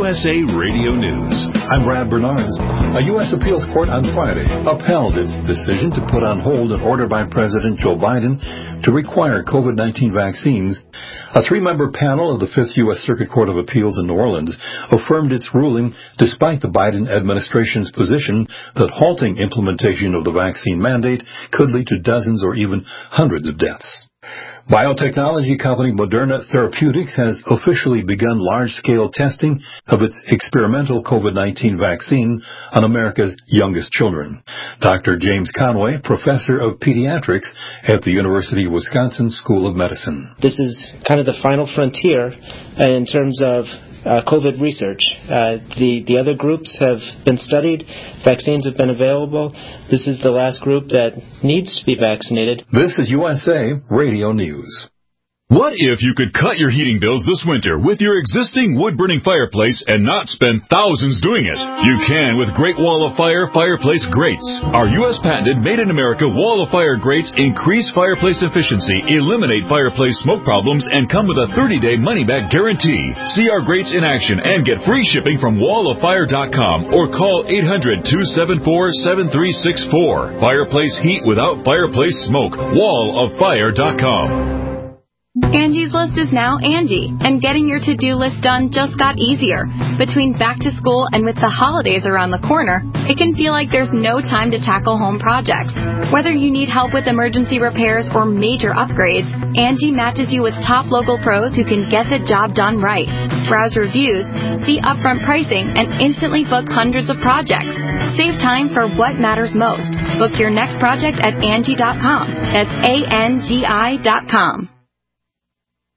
USA Radio News. I'm Brad Bernards. A U.S. appeals court on Friday upheld its decision to put on hold an order by President Joe Biden to require COVID-19 vaccines. A three-member panel of the Fifth U.S. Circuit Court of Appeals in New Orleans affirmed its ruling despite the Biden administration's position that halting implementation of the vaccine mandate could lead to dozens or even hundreds of deaths. Biotechnology company Moderna Therapeutics has officially begun large-scale testing of its experimental COVID-19 vaccine on America's youngest children. Dr. James Conway, professor of pediatrics at the University of Wisconsin School of Medicine. This is kind of the final frontier in terms of COVID research. The other groups have been studied. Vaccines have been available. This is the last group that needs to be vaccinated. This is USA Radio News. What if you could cut your heating bills this winter with your existing wood-burning fireplace and not spend thousands doing it? You can with Great Wall of Fire fireplace grates. Our U.S. patented made-in-America Wall of Fire grates increase fireplace efficiency, eliminate fireplace smoke problems, and come with a 30-day money-back guarantee. See our grates in action and get free shipping from walloffire.com or call 800-274-7364. Fireplace heat without fireplace smoke. walloffire.com. Angie's List is now Angie, and getting your to-do list done just got easier. Between back to school and with the holidays around the corner, it can feel like there's no time to tackle home projects. Whether you need help with emergency repairs or major upgrades, Angie matches you with top local pros who can get the job done right. Browse reviews, see upfront pricing, and instantly book hundreds of projects. Save time for what matters most. Book your next project at Angie.com. That's ANGI.com.